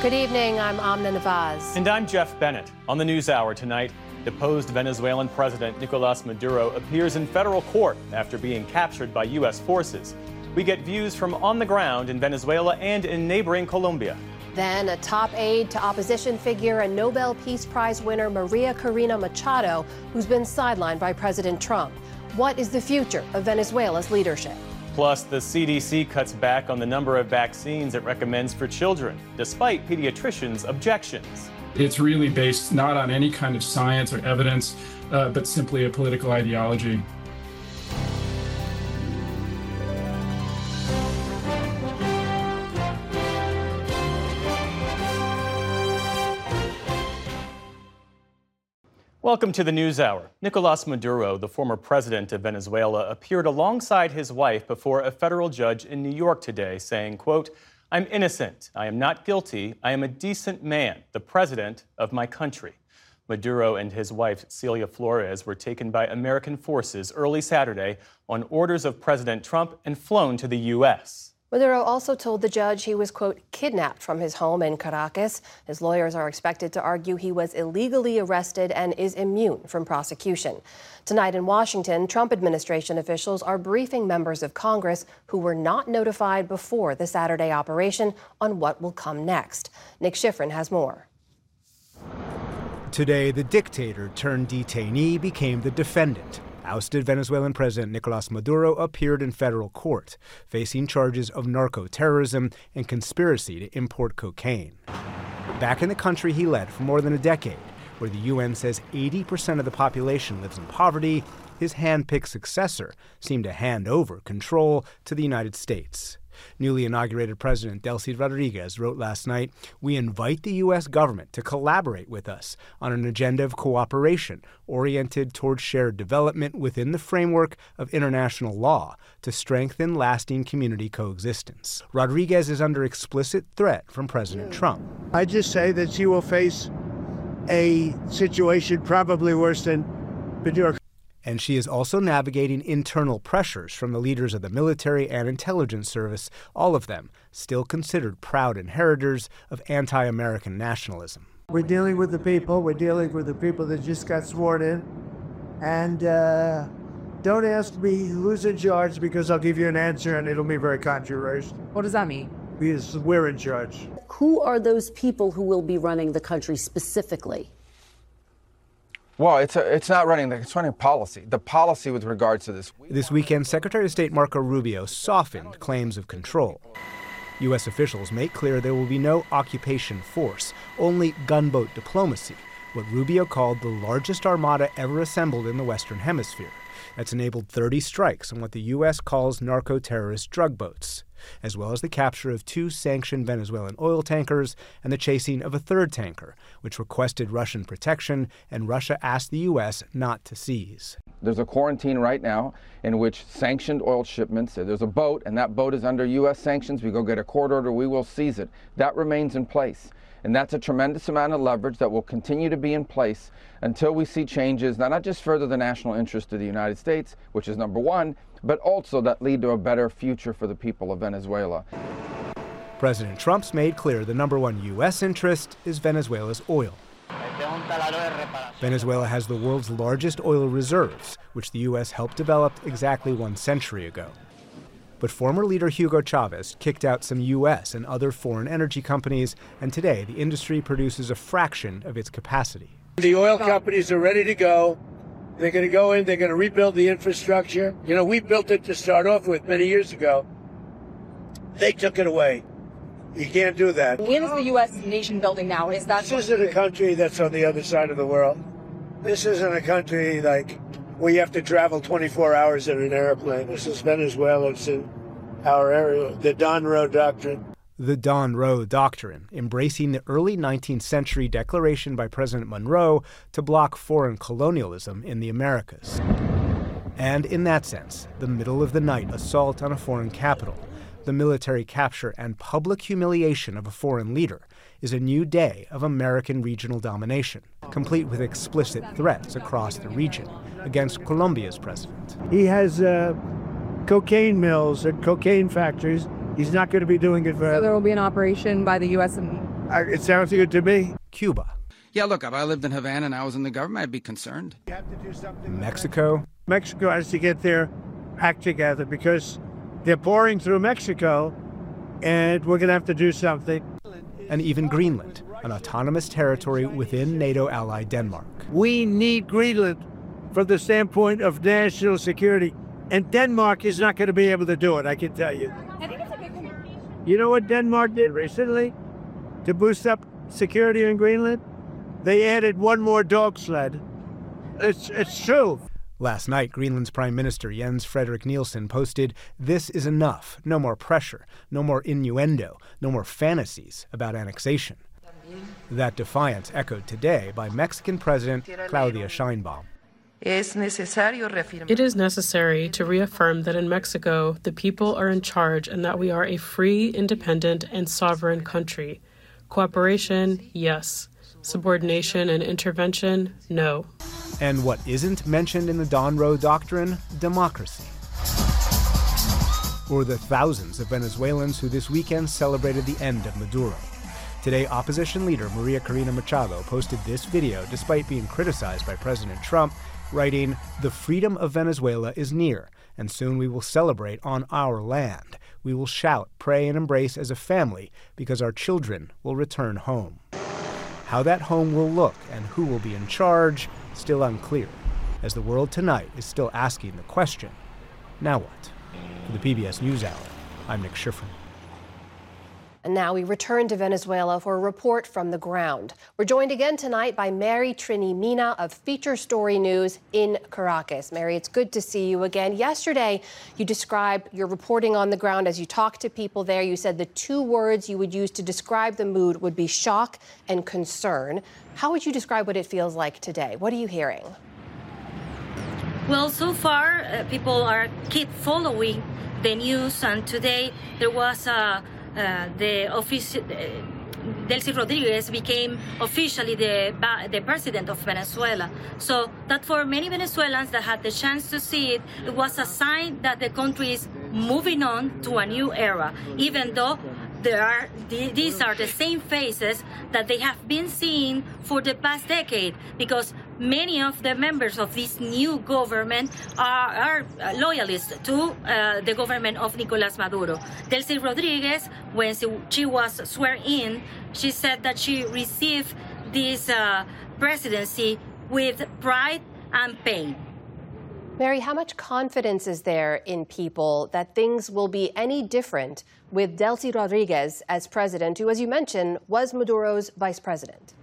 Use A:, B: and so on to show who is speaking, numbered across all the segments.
A: Good evening, I'm Amna Nawaz.
B: And I'm Jeff Bennett. On the NewsHour tonight, deposed Venezuelan President Nicolas Maduro appears in federal court after being captured by U.S. forces. We get views from on the ground in Venezuela and in neighboring Colombia.
A: Then a top aide to opposition figure and Nobel Peace Prize winner Maria Corina Machado, who's been sidelined by President Trump. What is the future of Venezuela's leadership?
B: Plus, the CDC cuts back on the number of vaccines it recommends for children, despite pediatricians' objections.
C: It's really based not on any kind of science or evidence, but simply a political ideology.
B: Welcome to the NewsHour. Nicolas Maduro, the former president of Venezuela, appeared alongside his wife before a federal judge in New York today, saying, quote, "I'm innocent. I am not guilty. I am a decent man, the president of my country." Maduro and his wife, Celia Flores, were taken by American forces early Saturday on orders of President Trump and flown to the U.S.
A: Maduro also told the judge he was, quote, kidnapped from his home in Caracas. His lawyers are expected to argue he was illegally arrested and is immune from prosecution. Tonight in Washington, Trump administration officials are briefing members of Congress who were not notified before the Saturday operation on what will come next. Nick Schifrin has more.
D: Today, the dictator turned detainee became the defendant. Ousted Venezuelan President Nicolas Maduro appeared in federal court, facing charges of narco-terrorism and conspiracy to import cocaine. Back in the country he led for more than a decade, where the UN says 80% of the population lives in poverty, his hand-picked successor seemed to hand over control to the United States. Newly inaugurated President Delcy Rodriguez wrote last night, "We invite the U.S. government to collaborate with us on an agenda of cooperation oriented toward shared development within the framework of international law to strengthen lasting community coexistence." Rodriguez is under explicit threat from President Trump.
E: I just say that she will face a situation probably worse than Maduro.
D: And she is also navigating internal pressures from the leaders of the military and intelligence service, all of them still considered proud inheritors of anti-American nationalism.
E: We're dealing with the people. We're dealing with the people that just got sworn in. And don't ask me who's in charge, because I'll give you an answer and it'll be very controversial.
F: What does that mean?
E: Because we're in charge.
G: Who are those people who will be running the country specifically?
H: Well, it's not running, it's running policy. The policy with regards to this.
D: This weekend, Secretary of State Marco Rubio softened claims of control. U.S. officials make clear there will be no occupation force, only gunboat diplomacy, what Rubio called the largest armada ever assembled in the Western Hemisphere. That's enabled 30 strikes on what the U.S. calls narco-terrorist drug boats, as well as the capture of 2 sanctioned Venezuelan oil tankers and the chasing of a 3rd tanker, which requested Russian protection, and Russia asked the U.S. not to seize.
H: There's a quarantine right now in which sanctioned oil shipments, there's a boat, and that boat is under U.S. sanctions. We go get a court order, we will seize it. That remains in place. And that's a tremendous amount of leverage that will continue to be in place until we see changes that not just further the national interest of the United States, which is number one, but also that lead to a better future for the people of Venezuela.
D: President Trump's made clear the number one U.S. interest is Venezuela's oil. Venezuela has the world's largest oil reserves, which the U.S. helped develop exactly 1 century ago. But former leader Hugo Chavez kicked out some U.S. and other foreign energy companies, and today the industry produces a fraction of its capacity.
E: The oil companies are ready to go. They're going to go in, they're going to rebuild the infrastructure. You know, we built it to start off with many years ago. They took it away. You can't do that.
F: When is the U.S. nation building now? Is that
E: This isn't a country that's on the other side of the world. This isn't a country like where you have to travel 24 hours in an airplane. This is Venezuela. It's in our area. The Don Roe Doctrine.
D: The Don Roe Doctrine, embracing the early 19th century declaration by President Monroe to block foreign colonialism in the Americas. And in that sense, the middle-of-the-night assault on a foreign capital, the military capture and public humiliation of a foreign leader, is a new day of American regional domination, complete with explicit threats across the region against Colombia's president.
E: He has cocaine mills and cocaine factories. He's not going to be doing it forever.
F: So there will be an operation by the U.S. and
E: It sounds good to me.
D: Cuba.
I: Yeah, look, if I lived in Havana and I was in the government, I'd be concerned.
E: You have to do something.
D: Mexico.
E: Mexico has to get their act together because they're pouring through Mexico, and we're going to have to do something.
D: And even Greenland, an autonomous territory within NATO ally Denmark.
E: We need Greenland from the standpoint of national security, and Denmark is not going to be able to do it, I can tell you. You know what Denmark did recently to boost up security in Greenland? They added one more dog sled. It's true.
D: Last night, Greenland's Prime Minister Jens Frederik Nielsen posted, "This is enough. No more pressure, no more innuendo, no more fantasies about annexation." That defiance echoed today by Mexican President Claudia Sheinbaum.
J: It is necessary to reaffirm that in Mexico, the people are in charge and that we are a free, independent, and sovereign country. Cooperation, yes. Subordination and intervention, no.
D: And what isn't mentioned in the Don Roe Doctrine? Democracy. Or the thousands of Venezuelans who this weekend celebrated the end of Maduro. Today, opposition leader Maria Corina Machado posted this video despite being criticized by President Trump, writing, "The freedom of Venezuela is near, and soon we will celebrate on our land. We will shout, pray, and embrace as a family because our children will return home." How that home will look and who will be in charge, still unclear, as the world tonight is still asking the question, now what? For the PBS NewsHour, I'm Nick Schifrin.
A: And now we return to Venezuela for a report from the ground. We're joined again tonight by Mary Trini Mina of Feature Story News in Caracas. Mary, it's good to see you again. Yesterday, you described your reporting on the ground as you talked to people there. You said the two words you would use to describe the mood would be shock and concern. How would you describe what it feels like today? What are you hearing?
K: Well, so far, people keep following the news, and today there was Delcy Rodriguez became officially the president of Venezuela. So that for many Venezuelans that had the chance to see it, it was a sign that the country is moving on to a new era, even though these are the same faces that they have been seeing for the past decade, because many of the members of this new government are loyalists to the government of Nicolás Maduro. Delcy Rodriguez, when she was sworn in, she said that she received this presidency with pride and pain.
A: Mary, how much confidence is there in people that things will be any different with Delcy Rodriguez as president, who, as you mentioned, was Maduro's vice president?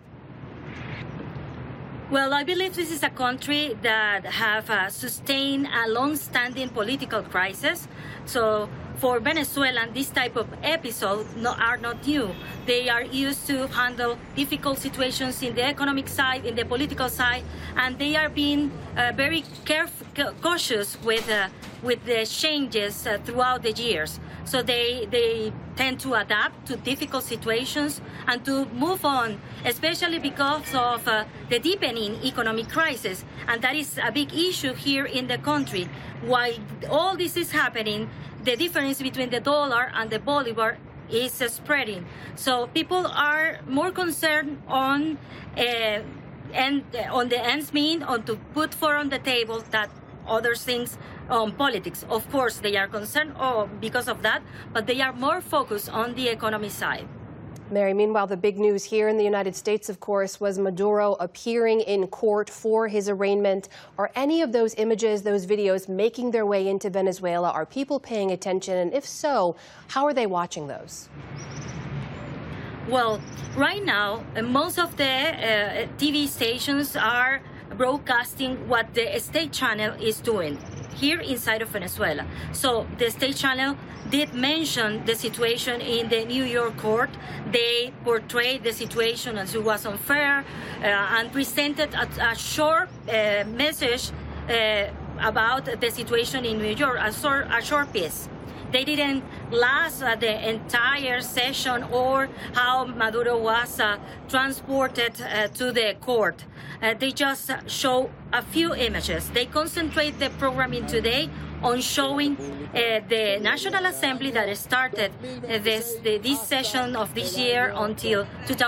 K: Well, I believe this is a country that have sustained a long-standing political crisis. So for Venezuela, this type of episodes are not new. They are used to handle difficult situations in the economic side, in the political side, and they are being very cautious with the changes throughout the years. So they tend to adapt to difficult situations and to move on, especially because of the deepening economic crisis. And that is a big issue here in the country. While all this is happening, the difference between the dollar and the bolivar is spreading. So people are more concerned on the ends meet, on to put food on the table, that other things on politics. Of course, they are concerned because of that, but they are more focused on the economy side.
A: Mary, meanwhile, the big news here in the United States, of course, was Maduro appearing in court for his arraignment. Are any of those images, those videos, making their way into Venezuela? Are people paying attention? And if so, how are they watching those?
K: Well, right now, most of the TV stations are broadcasting what the state channel is doing here inside of Venezuela. So the state channel did mention the situation in the New York court. They portrayed the situation as it was unfair and presented a short message about the situation in New York, a short piece. They didn't last the entire session or how Maduro was transported to the court. They just show a few images. They concentrate the programming today on showing the National Assembly that started this session of this year until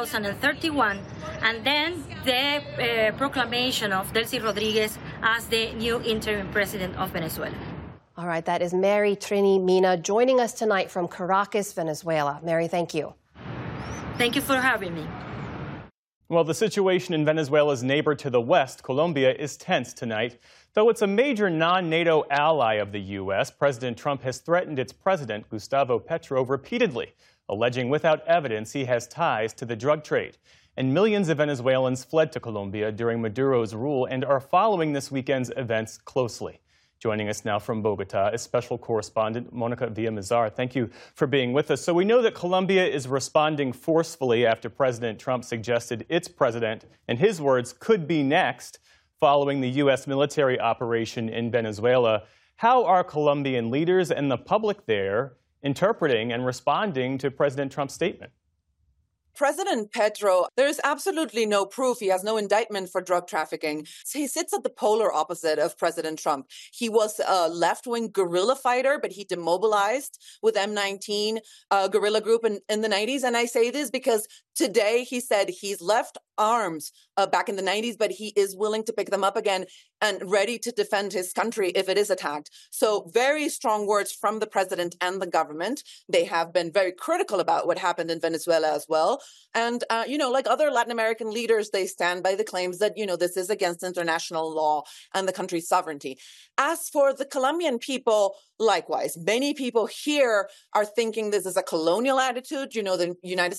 K: 2031, and then the proclamation of Delcy Rodriguez as the new interim president of Venezuela.
A: All right, that is Mary Trini Mina joining us tonight from Caracas, Venezuela. Mary, thank you.
K: Thank you for having me.
B: Well, the situation in Venezuela's neighbor to the west, Colombia, is tense tonight. Though it's a major non-NATO ally of the U.S., President Trump has threatened its president, Gustavo Petro, repeatedly, alleging without evidence he has ties to the drug trade. And millions of Venezuelans fled to Colombia during Maduro's rule and are following this weekend's events closely. Joining us now from Bogota is special correspondent Monica Villamizar. Thank you for being with us. So we know that Colombia is responding forcefully after President Trump suggested its president, in his words, could be next following the U.S. military operation in Venezuela. How are Colombian leaders and the public there interpreting and responding to President Trump's statement?
L: President Petro, there is absolutely no proof. He has no indictment for drug trafficking. He sits at the polar opposite of President Trump. He was a left-wing guerrilla fighter, but he demobilized with M19 guerrilla group in the 90s. And I say this because today he said he's left arms back in the 90s, but he is willing to pick them up again and ready to defend his country if it is attacked. So very strong words from the president and the government. They have been very critical about what happened in Venezuela as well. And, like other Latin American leaders, they stand by the claims that, this is against international law and the country's sovereignty. As for the Colombian people, likewise, many people here are thinking this is a colonial attitude. The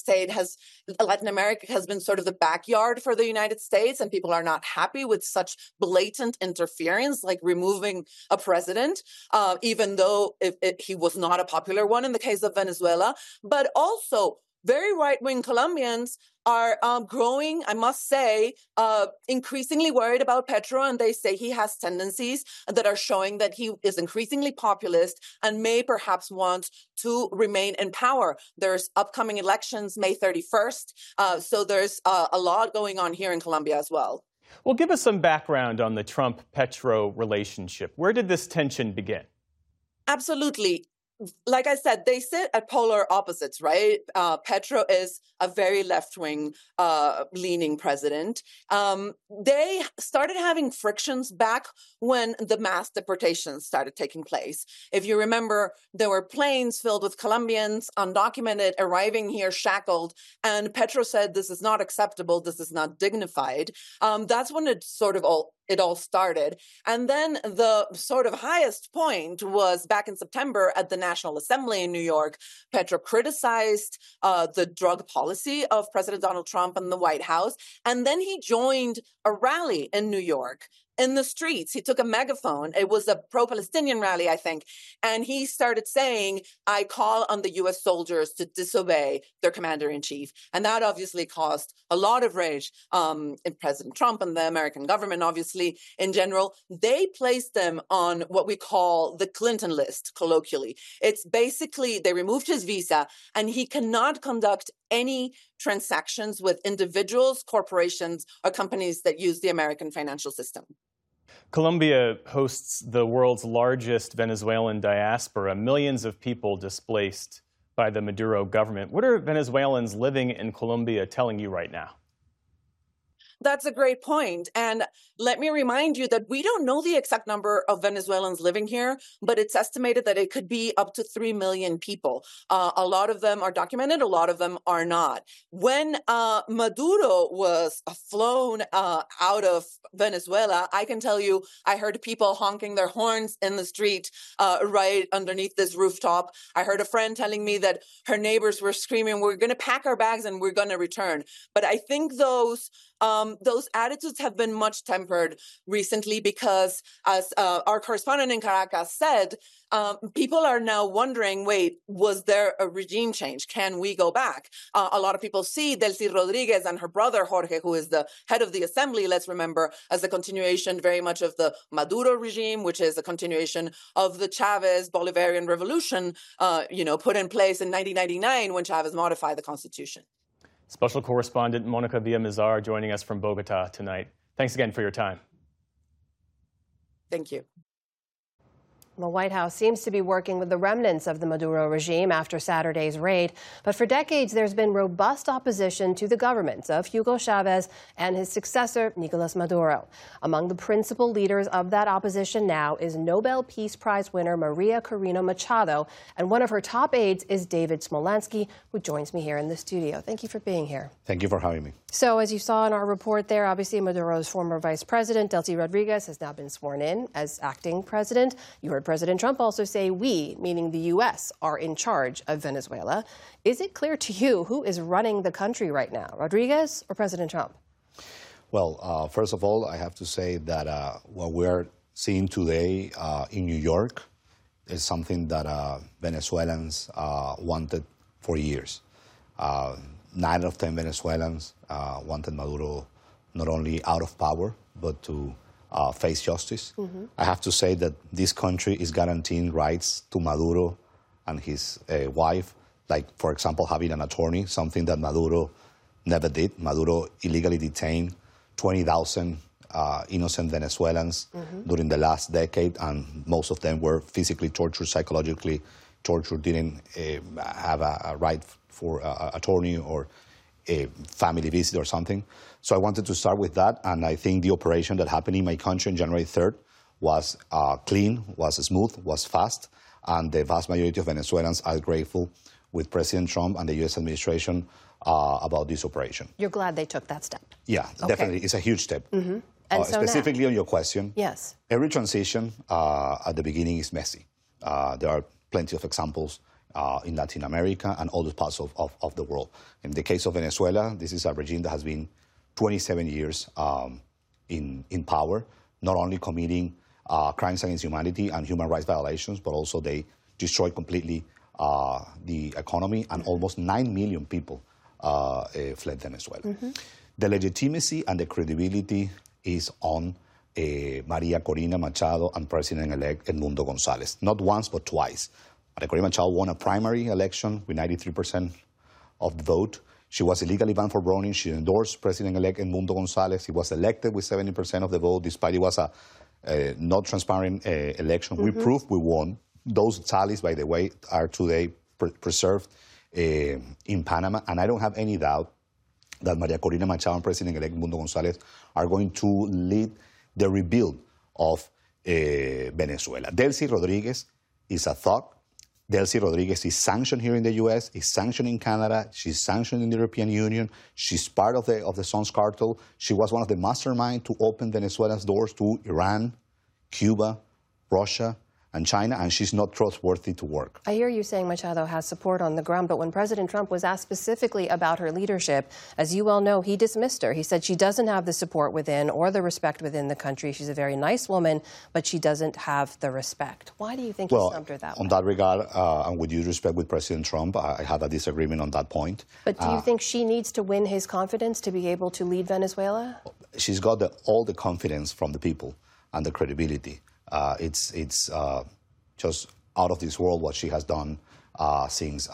L: Latin America has been sort of the backyard for the United States, and people are not happy with such blatant interference, like removing a president, even though he was not a popular one in the case of Venezuela. But also, very right-wing Colombians are growing, I must say, increasingly worried about Petro, and they say he has tendencies that are showing that he is increasingly populist and may perhaps want to remain in power. There's upcoming elections May 31st, so there's a lot going on here in Colombia as well.
B: Well, give us some background on the Trump-Petro relationship. Where did this tension begin?
L: Absolutely. Like I said, they sit at polar opposites, right? Petro is a very left-wing leaning president. They started having frictions back when the mass deportations started taking place. If you remember, there were planes filled with Colombians, undocumented, arriving here shackled, and Petro said, this is not acceptable, this is not dignified. That's when it all started. And then the sort of highest point was back in September at the National Assembly in New York. Petro criticized the drug policy of President Donald Trump and the White House. And then he joined a rally in New York. In the streets, he took a megaphone. It was a pro-Palestinian rally, I think. And he started saying, I call on the U.S. soldiers to disobey their commander-in-chief. And that obviously caused a lot of rage in President Trump and the American government, obviously, in general. They placed them on what we call the Clinton list, colloquially. It's basically, they removed his visa, and he cannot conduct any transactions with individuals, corporations, or companies that use the American financial system.
B: Colombia hosts the world's largest Venezuelan diaspora, millions of people displaced by the Maduro government. What are Venezuelans living in Colombia telling you right now?
L: That's a great point. And let me remind you that we don't know the exact number of Venezuelans living here, but it's estimated that it could be up to 3 million people. A lot of them are documented, a lot of them are not. When Maduro was flown out of Venezuela, I can tell you, I heard people honking their horns in the street right underneath this rooftop. I heard a friend telling me that her neighbors were screaming, we're going to pack our bags and we're going to return. But I think those those attitudes have been much tempered recently because, as our correspondent in Caracas said, people are now wondering, wait, was there a regime change? Can we go back? A lot of people see Delcy Rodriguez and her brother Jorge, who is the head of the assembly, let's remember, as a continuation very much of the Maduro regime, which is a continuation of the Chavez Bolivarian revolution, put in place in 1999 when Chavez modified the constitution.
B: Special correspondent Monica Villamizar joining us from Bogota tonight. Thanks again for your time.
L: Thank you.
A: The White House seems to be working with the remnants of the Maduro regime after Saturday's raid. But for decades, there's been robust opposition to the governments of Hugo Chavez and his successor, Nicolas Maduro. Among the principal leaders of that opposition now is Nobel Peace Prize winner Maria Corina Machado. And one of her top aides is David Smolensky, who joins me here in the studio. Thank you for being here.
M: Thank you for having me.
A: So as you saw in our report there, obviously Maduro's former vice president, Delcy Rodriguez, has now been sworn in as acting president. You heard President Trump also say we, meaning the U.S., are in charge of Venezuela. Is it clear to you who is running the country right now, Rodriguez or President Trump?
M: Well, first of all, I have to say that what we're seeing today in New York is something that Venezuelans wanted for years. 9 out of 10 Venezuelans wanted Maduro not only out of power, but to face justice. Mm-hmm. I have to say that this country is guaranteeing rights to Maduro and his wife, like, for example, having an attorney, something that Maduro never did. Maduro illegally detained 20,000 innocent Venezuelans during the last decade, and most of them were physically tortured, psychologically tortured, didn't have a right for attorney or a family visit or something. So I wanted to start with that, and I think the operation that happened in my country on January 3rd was clean, was smooth, was fast, and the vast majority of Venezuelans are grateful with President Trump and the U.S. administration about this operation.
A: You're glad they took that step?
M: Yeah, definitely. It's a huge step. Mm-hmm. And so specifically on your question,
A: yes.
M: Every transition at the beginning is messy. There are plenty of examples in Latin America and other parts of the world. In the case of Venezuela, this is a regime that has been 27 years in power, not only committing crimes against humanity and human rights violations, but also they destroyed completely the economy, and almost 9 million people fled Venezuela. Mm-hmm. The legitimacy and the credibility is on Maria Corina Machado and President-elect Edmundo González. Not once, but twice. Maria Corina Machado won a primary election with 93% of the vote. She was illegally banned for running. She endorsed President-elect Edmundo González. He was elected with 70% of the vote, despite it was a not transparent election. Mm-hmm. We proved we won. Those tallies, by the way, are today preserved in Panama, and I don't have any doubt that Maria Corina Machado and President-elect Edmundo González are going to lead the rebuild of Venezuela. Delcy Rodriguez is a thug. Delcy Rodriguez is sanctioned here in the U.S., is sanctioned in Canada, she's sanctioned in the European Union, she's part of the Sons cartel. She was one of the masterminds to open Venezuela's doors to Iran, Cuba, Russia, and China, and she's not trustworthy to work.
A: I hear you saying Machado has support on the ground, but when President Trump was asked specifically about her leadership, as you well know, he dismissed her. He said she doesn't have the support within or the respect within the country. She's a very nice woman, but she doesn't have the respect. Why do you think he snubbed her that way?
M: On that regard, and with due respect with President Trump, I have a disagreement on that point.
A: But do you think she needs to win his confidence to be able to lead Venezuela?
M: She's got all the confidence from the people and the credibility. It's just out of this world what she has done since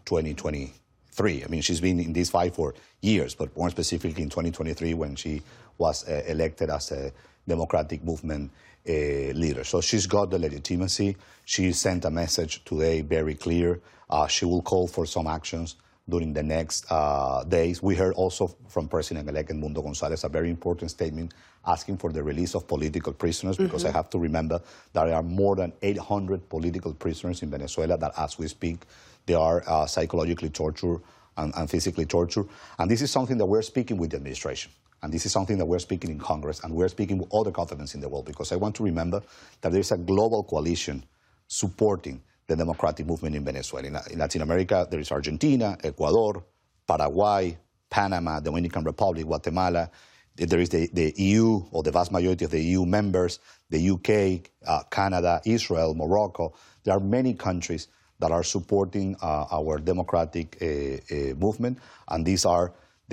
M: 2023. I mean, she's been in this fight for years, but more specifically in 2023 when she was elected as a Democratic Movement leader. So she's got the legitimacy. She sent a message today very clear. She will call for some actions during the next days. We heard also from President-elect Edmundo González a very important statement asking for the release of political prisoners, because I have to remember that there are more than 800 political prisoners in Venezuela that, as we speak, they are psychologically tortured and physically tortured. And this is something that we're speaking with the administration. And this is something that we're speaking in Congress, and we're speaking with other governments in the world, because I want to remember that there's a global coalition supporting the democratic movement in Venezuela. In Latin America, there is Argentina, Ecuador, Paraguay, Panama, Dominican Republic, Guatemala. there is the EU, or the vast majority of the EU members, the UK, Canada, Israel, Morocco. There are many countries that are supporting our democratic movement, and these are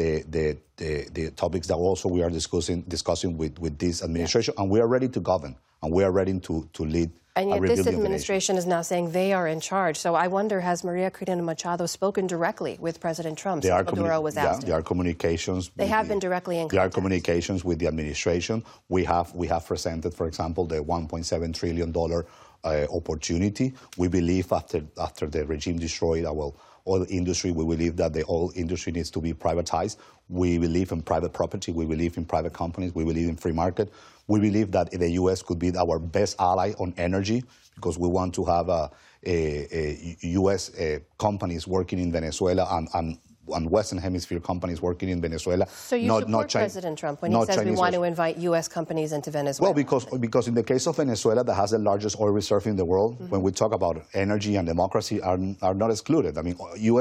M: the topics that also we are discussing with this administration, and we are ready to govern, and we are ready to lead.
A: And yet this administration is now saying they are in charge. So I wonder, has Maria Corina Machado spoken directly with President Trump since Maduro was ousted?
M: Yeah, there are communications.
A: They have been directly in contact.
M: There are communications with the administration. We have presented, for example, the $1.7 trillion opportunity. We believe after the regime destroyed our oil industry, we believe that the oil industry needs to be privatized. We believe in private property. We believe in private companies. We believe in free market. We believe that the U.S. could be our best ally on energy, because we want to have U.S. companies working in Venezuela and Western Hemisphere companies working in Venezuela.
A: So you support President Trump when he says we want to invite U.S. companies into Venezuela?
M: Well, because in the case of Venezuela, that has the largest oil reserve in the world, when we talk about energy and democracy are not excluded. I mean,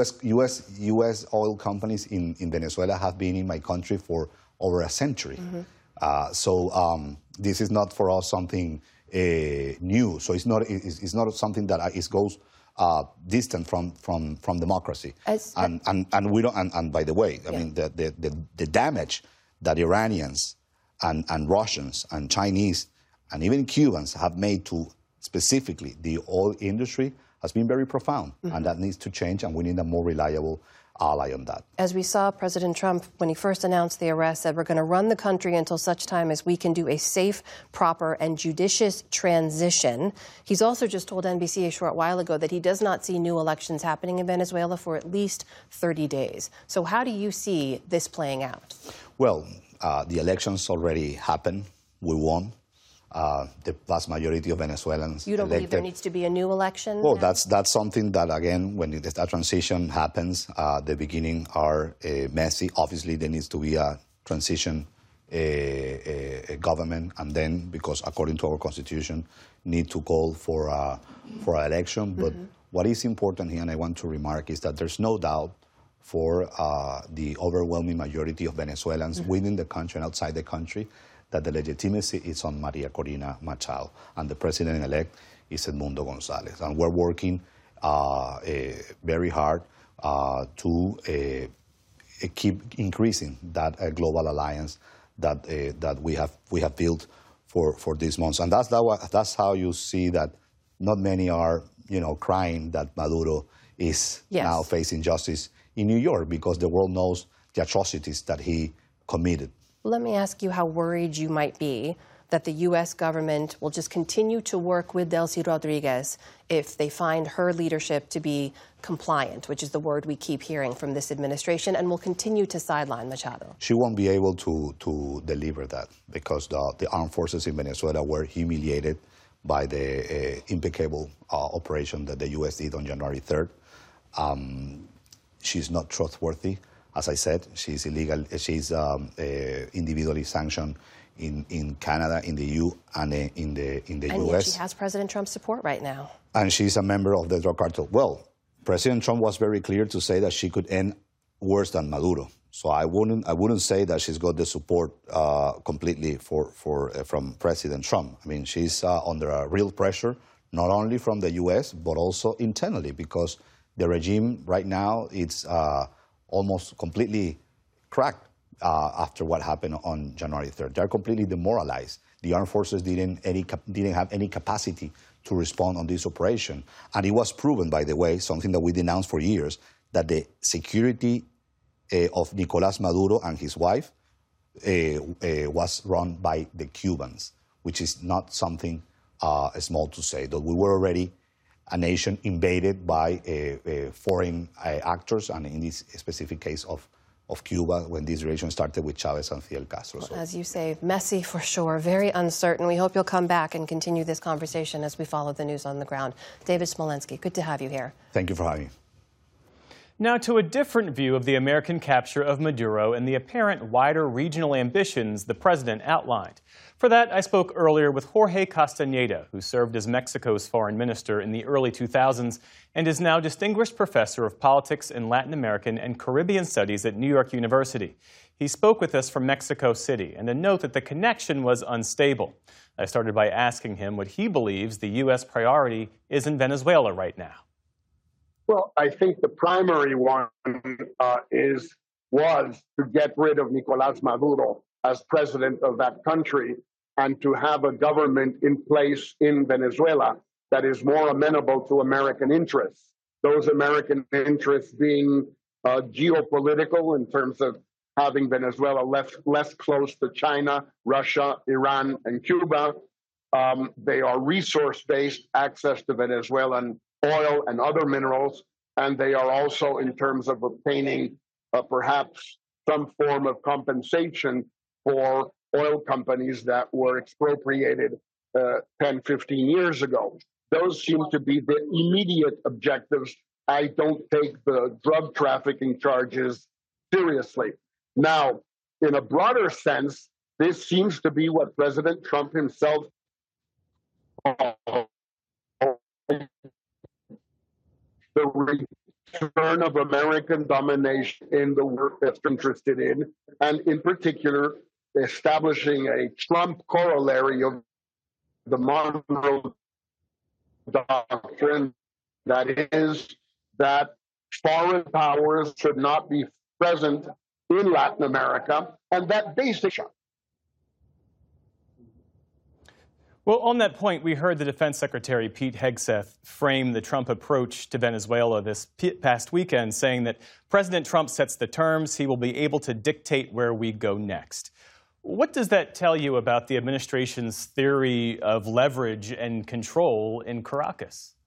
M: U.S. oil companies in Venezuela have been in my country for over a century. So this is not for us something new. So it's not something that goes distant from democracy. And we don't. And by the way, I mean the damage that Iranians and Russians and Chinese and even Cubans have made to specifically the oil industry has been very profound, and that needs to change. And we need a more reliable ally on that.
A: As we saw, President Trump, when he first announced the arrest, said we're going to run the country until such time as we can do a safe, proper, and judicious transition. He's also just told NBC a short while ago that he does not see new elections happening in Venezuela for at least 30 days. So how do you see this playing out?
M: Well, the elections already happened. We won. The vast majority of Venezuelans
A: You don't believe there needs to be a new election?
M: Well, that's something that, again, when that transition happens, the beginning are messy. Obviously, there needs to be a transition a government, and then, because according to our constitution, need to call for an election. But what is important here, and I want to remark, is that there's no doubt for the overwhelming majority of Venezuelans within the country and outside the country that the legitimacy is on Maria Corina Machado, and the president-elect is Edmundo González. And we're working very hard to keep increasing that global alliance that we have built for these months. And that's how you see that not many are crying that Maduro is now facing justice in New York, because the world knows the atrocities that he committed.
A: Let me ask you how worried you might be that the U.S. government will just continue to work with Delcy Rodriguez if they find her leadership to be compliant, which is the word we keep hearing from this administration, and will continue to sideline Machado.
M: She won't be able to deliver that, because the armed forces in Venezuela were humiliated by the impeccable operation that the U.S. did on January 3rd. She's not trustworthy. As I said, she's illegal. She's individually sanctioned in Canada, in the EU, and in the
A: and
M: U.S.
A: Yet she has President Trump's support right now.
M: And she's a member of the drug cartel. Well, President Trump was very clear to say that she could end worse than Maduro. So I wouldn't say that she's got the support completely from President Trump. I mean, she's under a real pressure, not only from the U.S. but also internally, because the regime right now it's almost completely cracked after what happened on January 3rd. They're completely demoralized. The armed forces didn't have any capacity to respond on this operation. And it was proven, by the way, something that we denounced for years, that the security of Nicolás Maduro and his wife was run by the Cubans, which is not something small to say. That we were already a nation invaded by foreign actors, and in this specific case of Cuba, when this relation started with Chavez and Fidel Castro.
A: Well, as you say, messy for sure, very uncertain. We hope you'll come back and continue this conversation as we follow the news on the ground. David Smolenski, good to have you here.
M: Thank you for having me.
B: Now to a different view of the American capture of Maduro and the apparent wider regional ambitions the president outlined. For that, I spoke earlier with Jorge Castañeda, who served as Mexico's foreign minister in the early 2000s and is now Distinguished Professor of Politics in Latin American and Caribbean Studies at New York University. He spoke with us from Mexico City, and a note that the connection was unstable. I started by asking him what he believes the U.S. priority is in Venezuela right now.
N: Well, I think the primary one was to get rid of Nicolás Maduro as president of that country and to have a government in place in Venezuela that is more amenable to American interests. Those American interests being geopolitical in terms of having Venezuela less close to China, Russia, Iran, and Cuba. They are resource-based, access to Venezuelan oil and other minerals, and they are also in terms of obtaining perhaps some form of compensation for oil companies that were expropriated 10, 15 years ago. Those seem to be the immediate objectives. I don't take the drug trafficking charges seriously. Now, in a broader sense, this seems to be what President Trump himself the return of American domination in the work that's interested in, and in particular, establishing a Trump corollary of the Monroe Doctrine, that is, that foreign powers should not be present in Latin America, and that basic.
B: Well, on that point, we heard the Defense Secretary Pete Hegseth frame the Trump approach to Venezuela this past weekend, saying that President Trump sets the terms, he will be able to dictate where we go next. What does that tell you about the administration's theory of leverage and control in Caracas?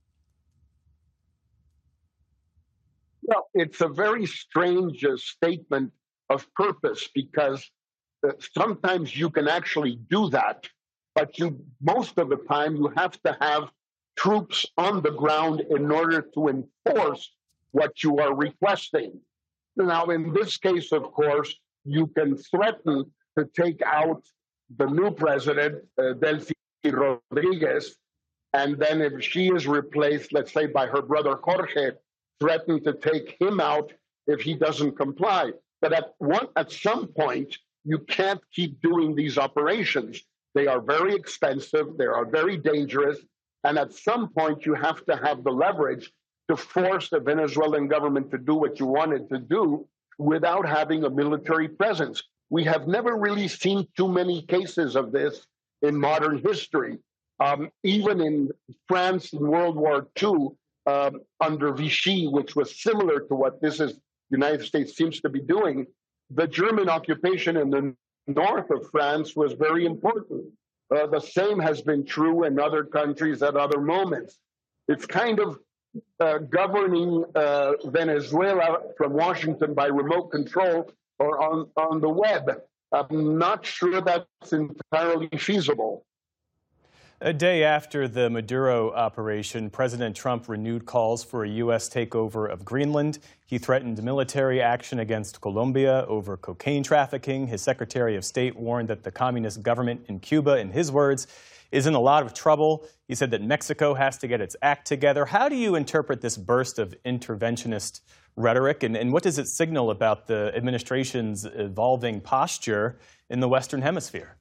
N: Well, it's a very strange statement of purpose, because sometimes you can actually do that, but most of the time you have to have troops on the ground in order to enforce what you are requesting. Now, in this case, of course, you can threaten to take out the new president, Delcy Rodriguez, and then if she is replaced, let's say, by her brother Jorge, threaten to take him out if he doesn't comply. But at some point, you can't keep doing these operations. They are very expensive, they are very dangerous, and at some point you have to have the leverage to force the Venezuelan government to do what you wanted to do without having a military presence. We have never really seen too many cases of this in modern history. Even in France in World War II, under Vichy, which was similar to what the United States seems to be doing, the German occupation in the north of France was very important. The same has been true in other countries at other moments. It's kind of governing Venezuela from Washington by remote control or on the web. I'm not sure that's entirely feasible.
B: A day after the Maduro operation, President Trump renewed calls for a U.S. takeover of Greenland. He threatened military action against Colombia over cocaine trafficking. His Secretary of State warned that the communist government in Cuba, in his words, is in a lot of trouble. He said that Mexico has to get its act together. How do you interpret this burst of interventionist rhetoric, and what does it signal about the administration's evolving posture in the Western Hemisphere?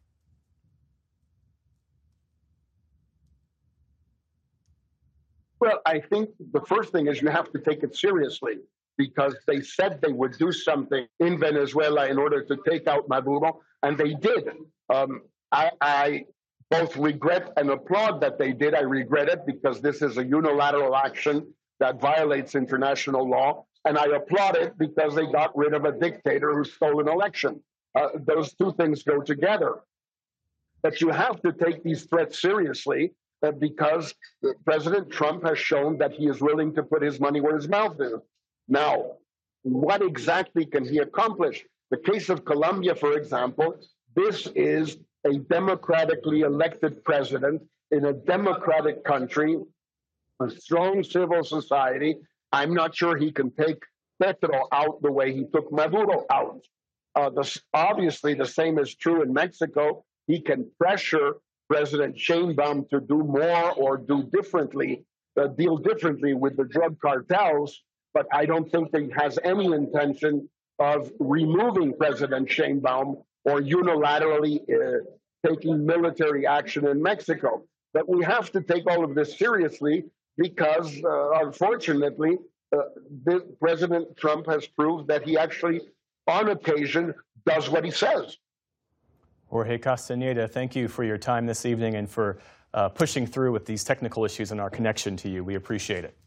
N: Well, I think the first thing is you have to take it seriously, because they said they would do something in Venezuela in order to take out Maduro, and they did. I both regret and applaud that they did. I regret it because this is a unilateral action that violates international law, and I applaud it because they got rid of a dictator who stole an election. Those two things go together. But you have to take these threats seriously, because President Trump has shown that he is willing to put his money where his mouth is. Now, what exactly can he accomplish? The case of Colombia, for example, this is a democratically elected president in a democratic country, a strong civil society. I'm not sure he can take Petro out the way he took Maduro out. Obviously, the same is true in Mexico. He can pressure President Sheinbaum to do more or do differently, deal differently with the drug cartels, but I don't think that he has any intention of removing President Sheinbaum or unilaterally taking military action in Mexico. But we have to take all of this seriously because, unfortunately, President Trump has proved that he actually, on occasion, does what he says.
B: Jorge Castaneda, thank you for your time this evening and for pushing through with these technical issues and our connection to you. We appreciate it.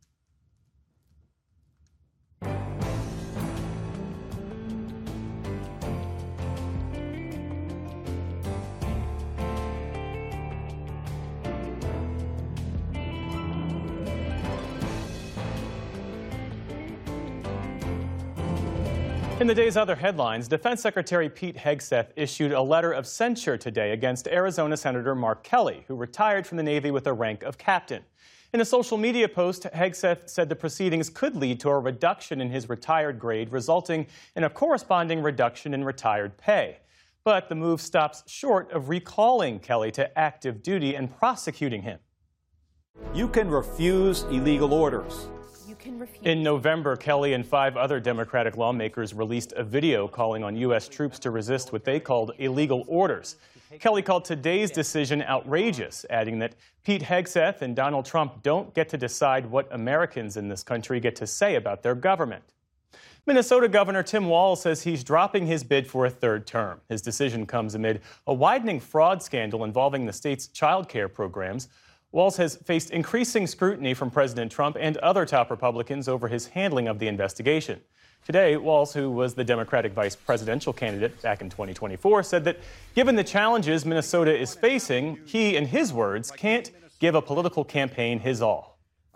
B: In the day's other headlines, Defense Secretary Pete Hegseth issued a letter of censure today against Arizona Senator Mark Kelly, who retired from the Navy with the rank of captain. In a social media post, Hegseth said the proceedings could lead to a reduction in his retired grade, resulting in a corresponding reduction in retired pay. But the move stops short of recalling Kelly to active duty and prosecuting him.
O: You can refuse illegal orders.
B: In November, Kelly and 5 other Democratic lawmakers released a video calling on U.S. troops to resist what they called illegal orders. Kelly called today's decision outrageous, adding that Pete Hegseth and Donald Trump don't get to decide what Americans in this country get to say about their government. Minnesota Governor Tim Walz says he's dropping his bid for a 3rd term. His decision comes amid a widening fraud scandal involving the state's child care programs. Walz has faced increasing scrutiny from President Trump and other top Republicans over his handling of the investigation. Today, Walz, who was the Democratic vice presidential candidate back in 2024, said that given the challenges Minnesota is facing, he, in his words, can't give a political campaign his all.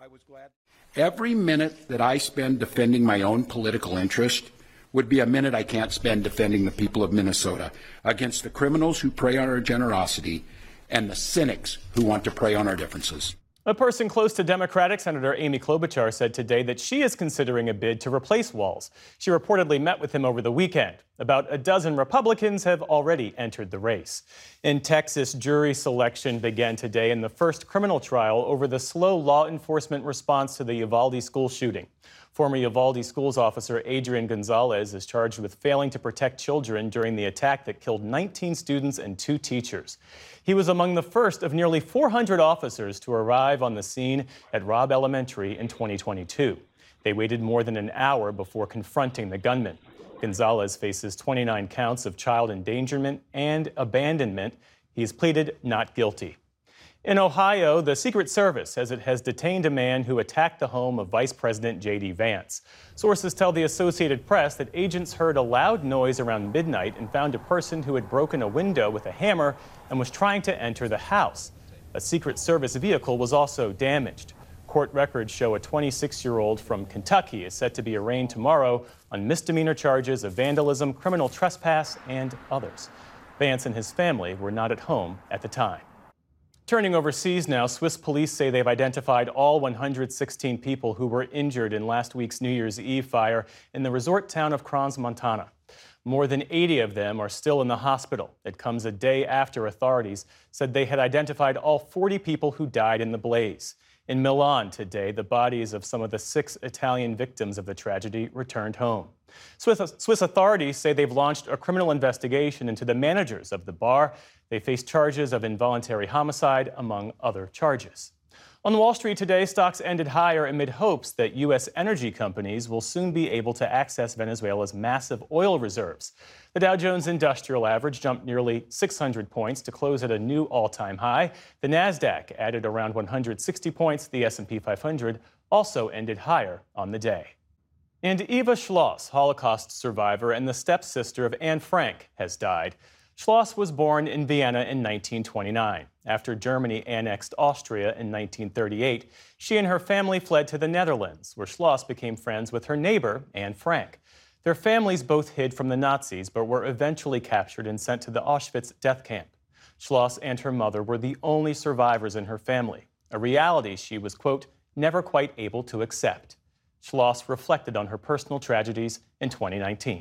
P: Every minute that I spend defending my own political interest would be a minute I can't spend defending the people of Minnesota against the criminals who prey on our generosity and the cynics who want to prey on our differences.
B: A person close to Democratic Senator Amy Klobuchar said today that she is considering a bid to replace Walz. She reportedly met with him over the weekend. About a dozen Republicans have already entered the race. In Texas, jury selection began today in the first criminal trial over the slow law enforcement response to the Uvalde school shooting. Former Uvalde schools officer Adrian Gonzalez is charged with failing to protect children during the attack that killed 19 students and 2 teachers. He was among the first of nearly 400 officers to arrive on the scene at Robb Elementary in 2022. They waited more than an hour before confronting the gunman. Gonzalez faces 29 counts of child endangerment and abandonment. He has pleaded not guilty. In Ohio, the Secret Service says it has detained a man who attacked the home of Vice President J.D. Vance. Sources tell the Associated Press that agents heard a loud noise around midnight and found a person who had broken a window with a hammer and was trying to enter the house. A Secret Service vehicle was also damaged. Court records show a 26-year-old from Kentucky is set to be arraigned tomorrow on misdemeanor charges of vandalism, criminal trespass, and others. Vance and his family were not at home at the time. Turning overseas now, Swiss police say they've identified all 116 people who were injured in last week's New Year's Eve fire in the resort town of Crans-Montana. More than 80 of them are still in the hospital. It comes a day after authorities said they had identified all 40 people who died in the blaze. In Milan today, the bodies of some of the 6 Italian victims of the tragedy returned home. Swiss authorities say they've launched a criminal investigation into the managers of the bar. They face charges of involuntary homicide, among other charges. On Wall Street today, stocks ended higher amid hopes that U.S. energy companies will soon be able to access Venezuela's massive oil reserves. The Dow Jones Industrial Average jumped nearly 600 points to close at a new all-time high. The Nasdaq added around 160 points. The S&P 500 also ended higher on the day. And Eva Schloss, Holocaust survivor and the stepsister of Anne Frank, has died. Schloss was born in Vienna in 1929. After Germany annexed Austria in 1938, she and her family fled to the Netherlands, where Schloss became friends with her neighbor, Anne Frank. Their families both hid from the Nazis, but were eventually captured and sent to the Auschwitz death camp. Schloss and her mother were the only survivors in her family, a reality she was, quote, never quite able to accept. Schloss reflected on her personal tragedies in 2019.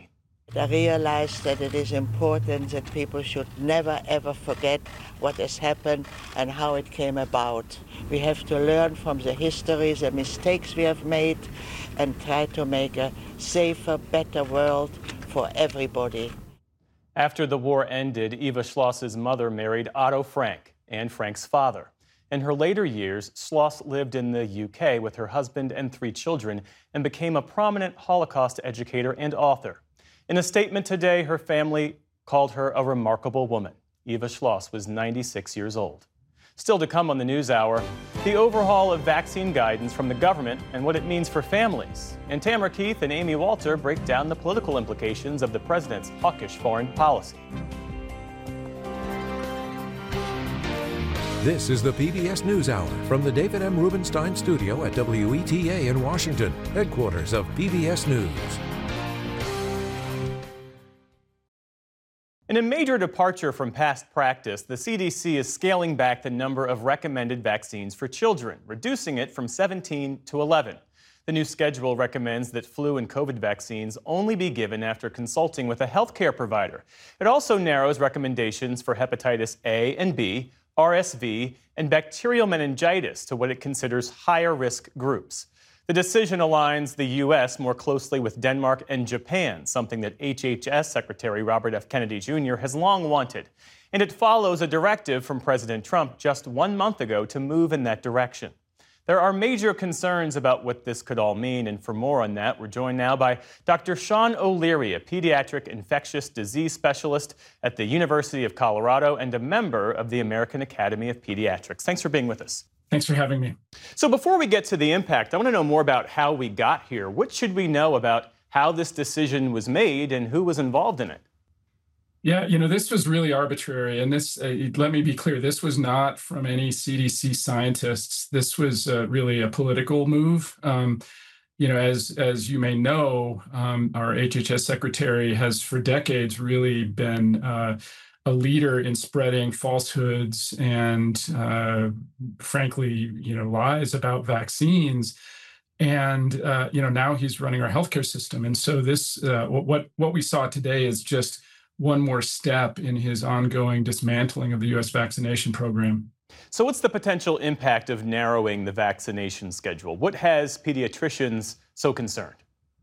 Q: I realize that it is important that people should never ever forget what has happened and how it came about. We have to learn from the history, the mistakes we have made, and try to make a safer, better world for everybody.
B: After the war ended, Eva Schloss's mother married Otto Frank, Anne Frank's father. In her later years, Schloss lived in the UK with her husband and 3 children and became a prominent Holocaust educator and author. In a statement today, her family called her a remarkable woman. Eva Schloss was 96 years old. Still to come on the NewsHour, the overhaul of vaccine guidance from the government and what it means for families. And Tamara Keith and Amy Walter break down the political implications of the president's hawkish foreign policy.
R: This is the PBS NewsHour from the David M. Rubenstein Studio at WETA in Washington, headquarters of PBS News.
B: In a major departure from past practice, the CDC is scaling back the number of recommended vaccines for children, reducing it from 17 to 11. The new schedule recommends that flu and COVID vaccines only be given after consulting with a healthcare provider. It also narrows recommendations for hepatitis A and B, RSV, and bacterial meningitis to what it considers higher-risk groups. The decision aligns the U.S. more closely with Denmark and Japan, something that HHS Secretary Robert F. Kennedy Jr. has long wanted. And it follows a directive from President Trump just 1 month ago to move in that direction. There are major concerns about what this could all mean, and for more on that, we're joined now by Dr. Sean O'Leary, a pediatric infectious disease specialist at the University of Colorado and a member of the American Academy of Pediatrics. Thanks for being with us.
C: Thanks for having me.
B: So before we get to the impact, I want to know more about how we got here. What should we know about how this decision was made and who was involved in it?
C: Yeah, this was really arbitrary. And this, let me be clear, this was not from any CDC scientists. This was really a political move. As you may know, our HHS secretary has for decades really been a leader in spreading falsehoods and, frankly, lies about vaccines. And, now he's running our healthcare system. And so this, what we saw today is just one more step in his ongoing dismantling of the U.S. vaccination program.
B: So what's the potential impact of narrowing the vaccination schedule? What has pediatricians so concerned?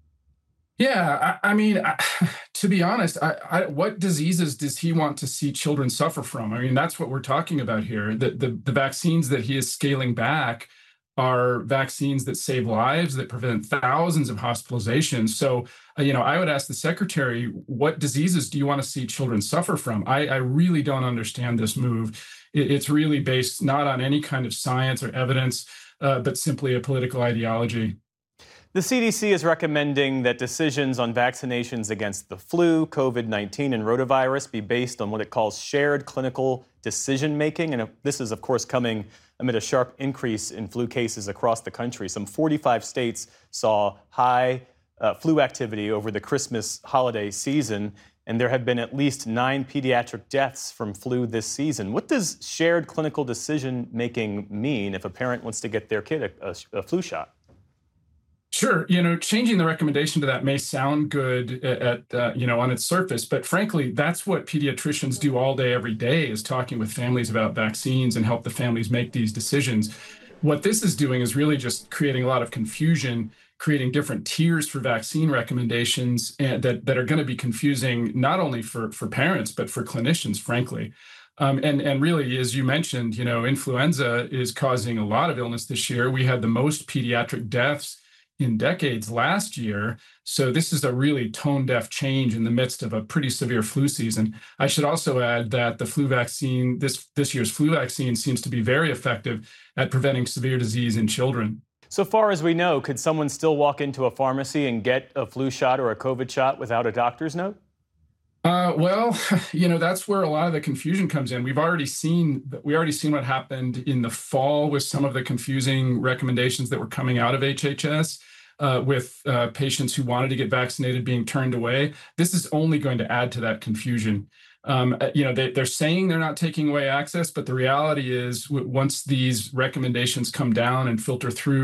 C: Yeah, to be honest, what diseases does he want to see children suffer from? That's what we're talking about here. The vaccines that he is scaling back are vaccines that save lives, that prevent thousands of hospitalizations. So, I would ask the secretary, what diseases do you want to see children suffer from? I really don't understand this move. It's really based not on any kind of science or evidence, but simply a political ideology.
B: The CDC is recommending that decisions on vaccinations against the flu, COVID-19, and rotavirus be based on what it calls shared clinical decision-making. And this is, of course, coming amid a sharp increase in flu cases across the country. Some 45 states saw high flu activity over the Christmas holiday season, and there have been at least 9 pediatric deaths from flu this season. What does shared clinical decision-making mean if a parent wants to get their kid a flu shot?
C: Sure. Changing the recommendation to that may sound good on its surface, but frankly, that's what pediatricians do all day, every day, is talking with families about vaccines and help the families make these decisions. What this is doing is really just creating a lot of confusion, creating different tiers for vaccine recommendations that are going to be confusing not only for parents, but for clinicians, frankly. And really, as you mentioned, influenza is causing a lot of illness this year. We had the most pediatric deaths in decades last year. So this is a really tone-deaf change in the midst of a pretty severe flu season. I should also add that the flu vaccine, this year's flu vaccine, seems to be very effective at preventing severe disease in children.
B: So far as we know, could someone still walk into a pharmacy and get a flu shot or a COVID shot without a doctor's note?
C: That's where a lot of the confusion comes in. We already seen what happened in the fall with some of the confusing recommendations that were coming out of HHS with patients who wanted to get vaccinated being turned away. This is only going to add to that confusion. They're saying they're not taking away access, but the reality is once these recommendations come down and filter through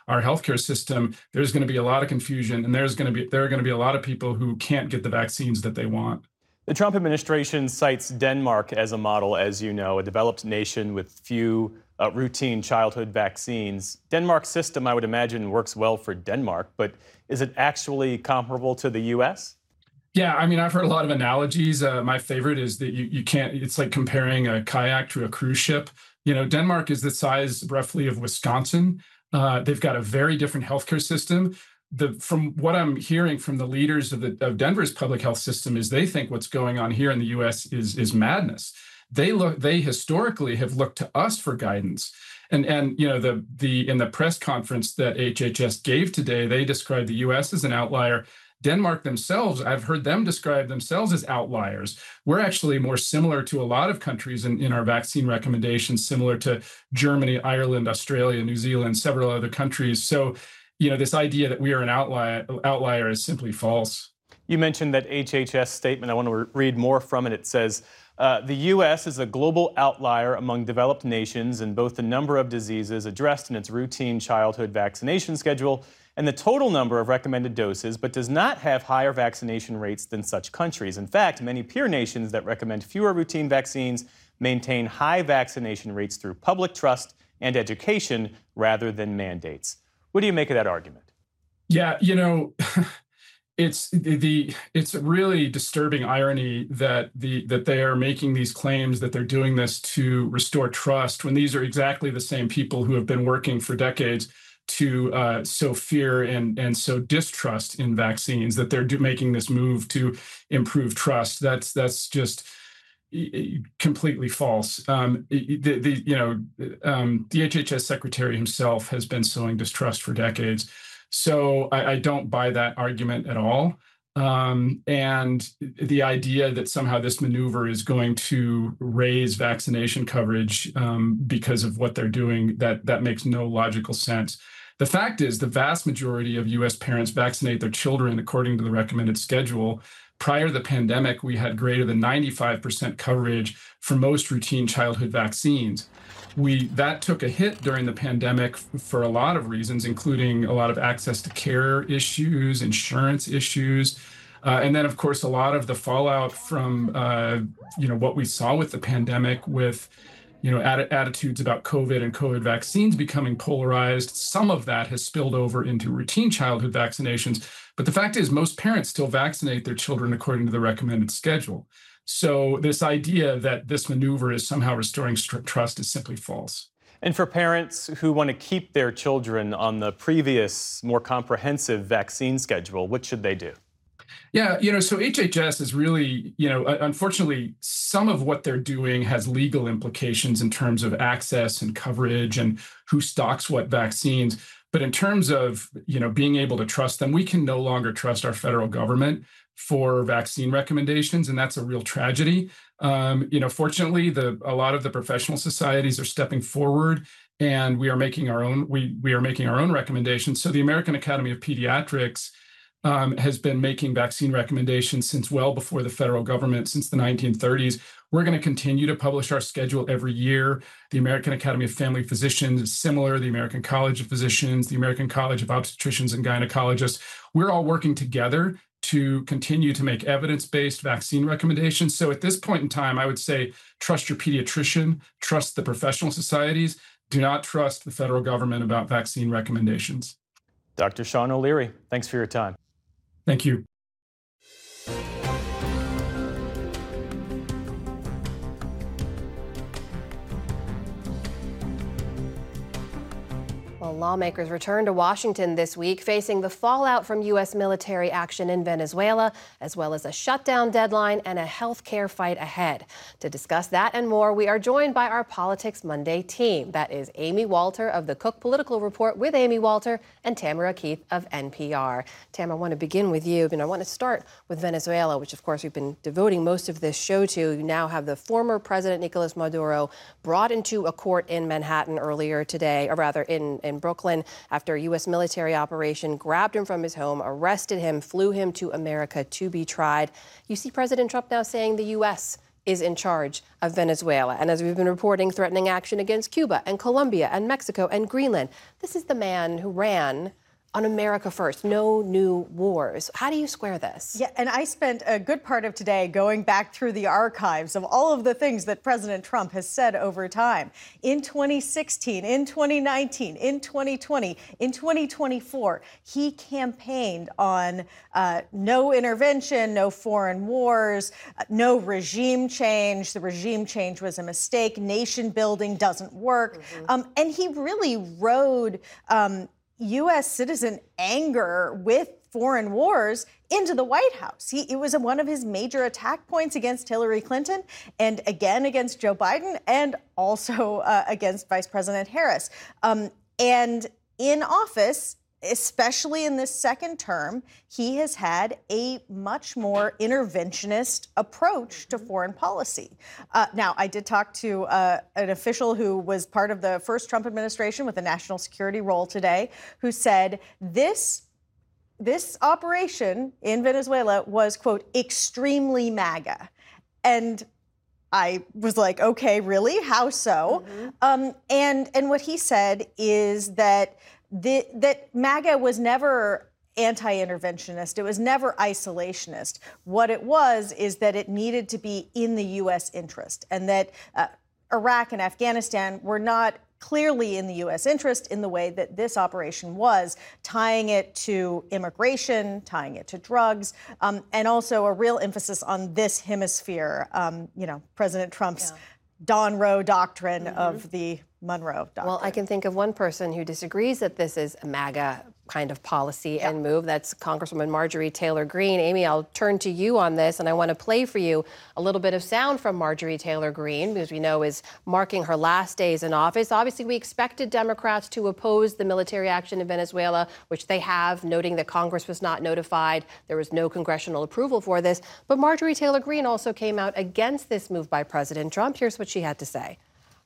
C: our healthcare system, there's going to be a lot of confusion, and there are going to be a lot of people who can't get the vaccines that they want.
B: The Trump administration cites Denmark as a model, as you know, a developed nation with few routine childhood vaccines. Denmark's system, I would imagine, works well for Denmark, but is it actually comparable to the U.S.?
C: Yeah, I mean, I've heard a lot of analogies. My favorite is that you can't, it's like comparing a kayak to a cruise ship. You know, Denmark is the size roughly of Wisconsin. They've got a very different healthcare system. From what I'm hearing from the leaders of Denver's public health system is they think what's going on here in the U.S. is madness. They historically have looked to us for guidance. And you know, in the press conference that HHS gave today, they described the U.S. as an outlier. Denmark themselves, I've heard them describe themselves as outliers. We're actually more similar to a lot of countries in our vaccine recommendations, similar to Germany, Ireland, Australia, New Zealand, several other countries. So, you know, this idea that we are an outlier is simply false.
B: You mentioned that HHS statement. I want to read more from it. It says, the U.S. is a global outlier among developed nations in both the number of diseases addressed in its routine childhood vaccination schedule and the total number of recommended doses, but does not have higher vaccination rates than such countries. In fact, many peer nations that recommend fewer routine vaccines maintain high vaccination rates through public trust and education rather than mandates. What do you make of that argument?
C: Yeah, you know, it's a really disturbing irony that they are making these claims that they're doing this to restore trust when these are exactly the same people who have been working for decades to sow fear and sow distrust in vaccines, that they're making this move to improve trust. That's just completely false. The HHS secretary himself has been sowing distrust for decades. So I don't buy that argument at all. And the idea that somehow this maneuver is going to raise vaccination coverage because of what they're doing, that makes no logical sense. The fact is, the vast majority of U.S. parents vaccinate their children according to the recommended schedule. Prior to the pandemic, we had greater than 95% coverage for most routine childhood vaccines. That took a hit during the pandemic for a lot of reasons, including a lot of access to care issues, insurance issues, and then, of course, a lot of the fallout from what we saw with the pandemic, with attitudes about COVID and COVID vaccines becoming polarized. Some of that has spilled over into routine childhood vaccinations. But the fact is, most parents still vaccinate their children according to the recommended schedule. So this idea that this maneuver is somehow restoring trust is simply false.
B: And for parents who want to keep their children on the previous, more comprehensive vaccine schedule, what should they do?
C: Yeah, so HHS is really, unfortunately, some of what they're doing has legal implications in terms of access and coverage and who stocks what vaccines. But in terms of, being able to trust them, we can no longer trust our federal government for vaccine recommendations, and that's a real tragedy. Fortunately, a lot of the professional societies are stepping forward, and we are making our own. We are making our own recommendations. So the American Academy of Pediatrics has been making vaccine recommendations since well before the federal government, since the 1930s. We're going to continue to publish our schedule every year. The American Academy of Family Physicians is similar, the American College of Physicians, the American College of Obstetricians and Gynecologists. We're all working together to continue to make evidence-based vaccine recommendations. So at this point in time, I would say trust your pediatrician, trust the professional societies, do not trust the federal government about vaccine recommendations.
B: Dr. Sean O'Leary, thanks for your time.
C: Thank you.
A: Well, lawmakers returned to Washington this week, facing the fallout from U.S. military action in Venezuela, as well as a shutdown deadline and a health care fight ahead. To discuss that and more, we are joined by our Politics Monday team. That is Amy Walter of the Cook Political Report with Amy Walter and Tamara Keith of NPR. Tam, I want to begin with you, and I want to start with Venezuela, which, of course, we've been devoting most of this show to. You now have the former President Nicolas Maduro brought into a court in Manhattan earlier today, or rather in Brooklyn, after a U.S. military operation grabbed him from his home, arrested him, flew him to America to be tried. You see President Trump now saying the U.S. is in charge of Venezuela. And as we've been reporting, threatening action against Cuba and Colombia and Mexico and Greenland. This is the man who ran on America First, no new wars. How do you square this?
S: Yeah, and I spent a good part of today going back through the archives of all of the things that President Trump has said over time. In 2016, in 2019, in 2020, in 2024, he campaigned on no intervention, no foreign wars, no regime change. The regime change was a mistake. Nation building doesn't work. And he really rode U.S. citizen anger with foreign wars into the White House. It was one of his major attack points against Hillary Clinton and again against Joe Biden and also against Vice President Harris. And in office, especially in this second term, he has had a much more interventionist approach to foreign policy. Now, I did talk to an official who was part of the first Trump administration with a national security role today, who said this operation in Venezuela was, quote, extremely MAGA. And I was like, okay, really? How so? And what he said is that that MAGA was never anti-interventionist. It was never isolationist. What it was is that it needed to be in the U.S. interest, and that Iraq and Afghanistan were not clearly in the U.S. interest in the way that this operation was, tying it to immigration, tying it to drugs, and also a real emphasis on this hemisphere, President Trump's Don Roe doctrine of the Monroe doctrine.
A: Well, I can think of one person who disagrees that this is a MAGA kind of policy and move. That's Congresswoman Marjorie Taylor Greene. Amy, I'll turn to you on this, and I want to play for you a little bit of sound from Marjorie Taylor Greene, because we know is marking her last days in office. Obviously, we expected Democrats to oppose the military action in Venezuela, which they have, noting that Congress was not notified. There was no congressional approval for this. But Marjorie Taylor Greene also came out against this move by President Trump. Here's what she had to say.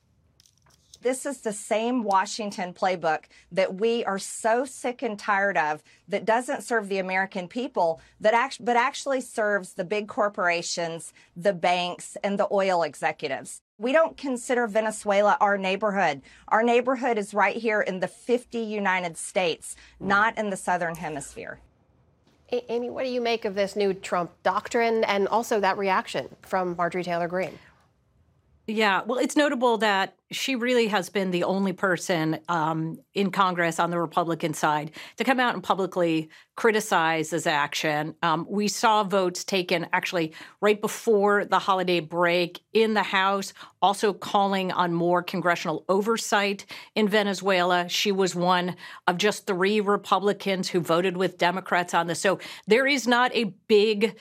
T: This is the same Washington playbook that we are so sick and tired of, that doesn't serve the American people, but actually serves the big corporations, the banks, and the oil executives. We don't consider Venezuela our neighborhood. Our neighborhood is right here in the 50 United States, not in the Southern Hemisphere.
A: Amy, what do you make of this new Trump doctrine and also that reaction from Marjorie Taylor Greene?
U: Yeah, well, it's notable that she really has been the only person in Congress on the Republican side to come out and publicly criticize this action. We saw votes taken actually right before the holiday break in the House, also calling on more congressional oversight in Venezuela. She was one of just 3 Republicans who voted with Democrats on this. So there is not a big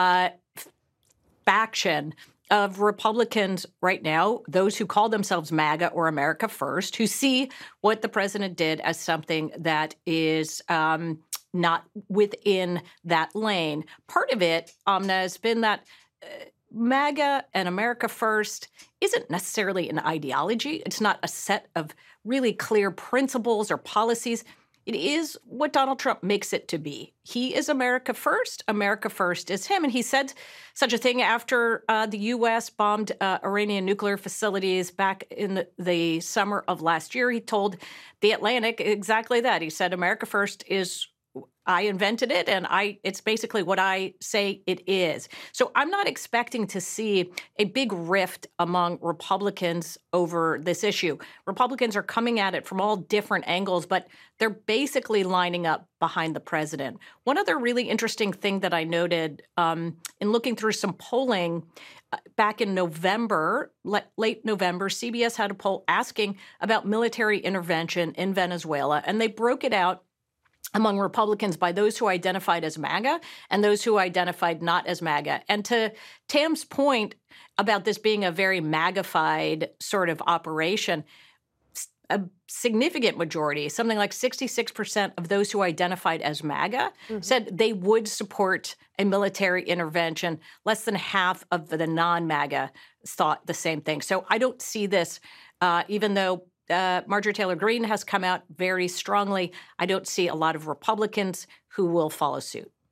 U: faction of Republicans right now, those who call themselves MAGA or America First, who see what the president did as something that is not within that lane. Part of it, Amna, has been that MAGA and America First isn't necessarily an ideology. It's not a set of really clear principles or policies. It is what Donald Trump makes it to be. He is America First. America First is him. And he said such a thing after the U.S. bombed Iranian nuclear facilities back in the summer of last year. He told The Atlantic exactly that. He said, America First is, I invented it, and it's basically what I say it is. So I'm not expecting to see a big rift among Republicans over this issue. Republicans are coming at it from all different angles, but they're basically lining up behind the president. One other really interesting thing that I noted in looking through some polling back in November, late November, CBS had a poll asking about military intervention in Venezuela, and they broke it out among Republicans by those who identified as MAGA and those who identified not as MAGA. And to Tam's point about this being a very MAGA-fied sort of operation, a significant majority, something like 66% of those who identified as MAGA said they would support a military intervention. Less than half of the non-MAGA thought the same thing. So I don't see this, even though Marjorie Taylor Greene has come out very strongly, I don't see a lot of Republicans who will follow suit.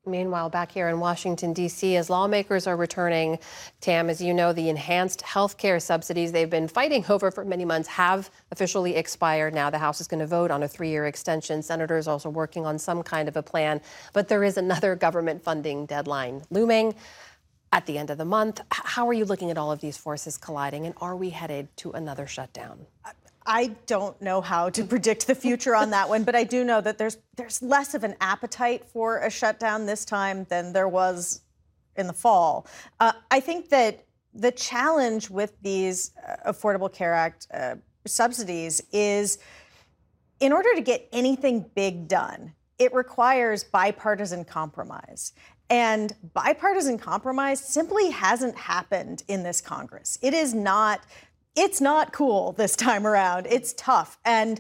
A: Meanwhile, back here in Washington, D.C., as lawmakers are returning, Tam, as you know, the enhanced health care subsidies they've been fighting over for many months have officially expired. Now the House is going to vote on a 3-year extension. Senators also working on some kind of a plan. But there is another government funding deadline looming at the end of the month. How are you looking at all of these forces colliding, and are we headed to another shutdown?
S: I don't know how to predict the future on that one, but I do know that there's less of an appetite for a shutdown this time than there was in the fall. I think that the challenge with these Affordable Care Act subsidies is, in order to get anything big done, it requires bipartisan compromise. And bipartisan compromise simply hasn't happened in this Congress. It's not cool this time around. It's tough. And,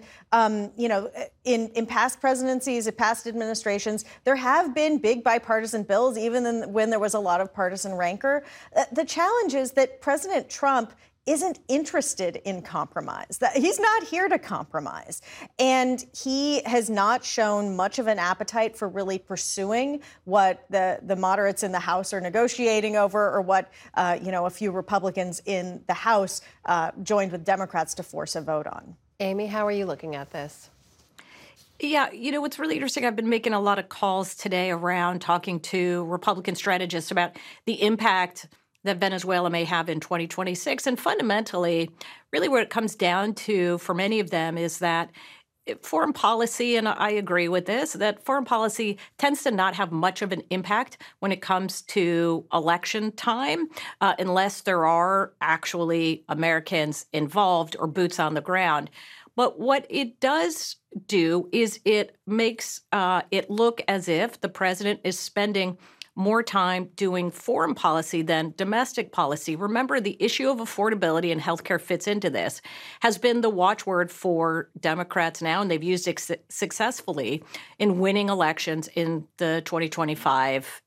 S: in past presidencies, in past administrations, there have been big bipartisan bills, even when there was a lot of partisan rancor. The challenge is that President Trump isn't interested in compromise. He's not here to compromise. And he has not shown much of an appetite for really pursuing what the moderates in the House are negotiating over, or what, a few Republicans in the House joined with Democrats to force a vote on.
A: Amy, how are you looking at this?
U: Yeah, what's really interesting, I've been making a lot of calls today around talking to Republican strategists about the impact that Venezuela may have in 2026. And fundamentally, really what it comes down to for many of them is that foreign policy, and I agree with this, that foreign policy tends to not have much of an impact when it comes to election time, unless there are actually Americans involved or boots on the ground. But what it does do is it makes it look as if the president is spending more time doing foreign policy than domestic policy. Remember, the issue of affordability and healthcare fits into this, has been the watchword for Democrats now, and they've used it successfully in winning elections in the 2025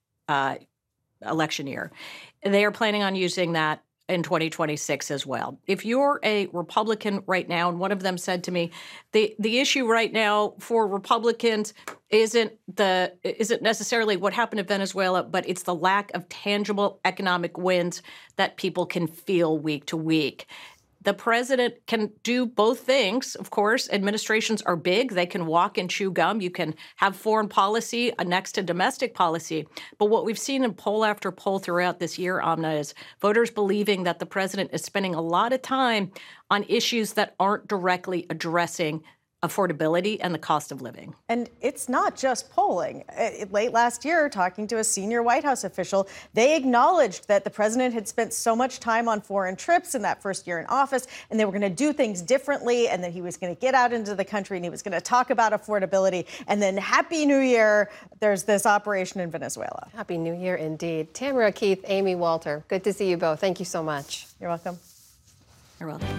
U: election year. They are planning on using that in 2026 as well. If you're a Republican right now, and one of them said to me, the issue right now for Republicans isn't necessarily what happened in Venezuela, but it's the lack of tangible economic wins that people can feel week to week. The president can do both things. Of course, administrations are big. They can walk and chew gum. You can have foreign policy next to domestic policy. But what we've seen in poll after poll throughout this year, Amna, is voters believing that the president is spending a lot of time on issues that aren't directly addressing affordability and the cost of living.
S: And it's not just polling. Late last year, talking to a senior White House official, they acknowledged that the president had spent so much time on foreign trips in that first year in office, and they were going to do things differently, and that he was going to get out into the country, and he was going to talk about affordability. And then Happy New Year, there's this operation in Venezuela.
A: Happy New Year indeed. Tamara Keith, Amy Walter, good to see you both. Thank you so much.
S: You're welcome.
U: You're welcome.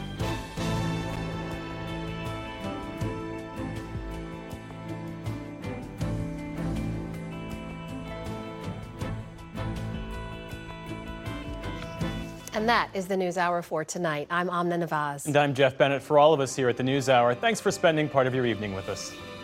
A: And that is the NewsHour for tonight. I'm Amna Nawaz.
B: And I'm Jeff Bennett. For all of us here at the NewsHour, thanks for spending part of your evening with us.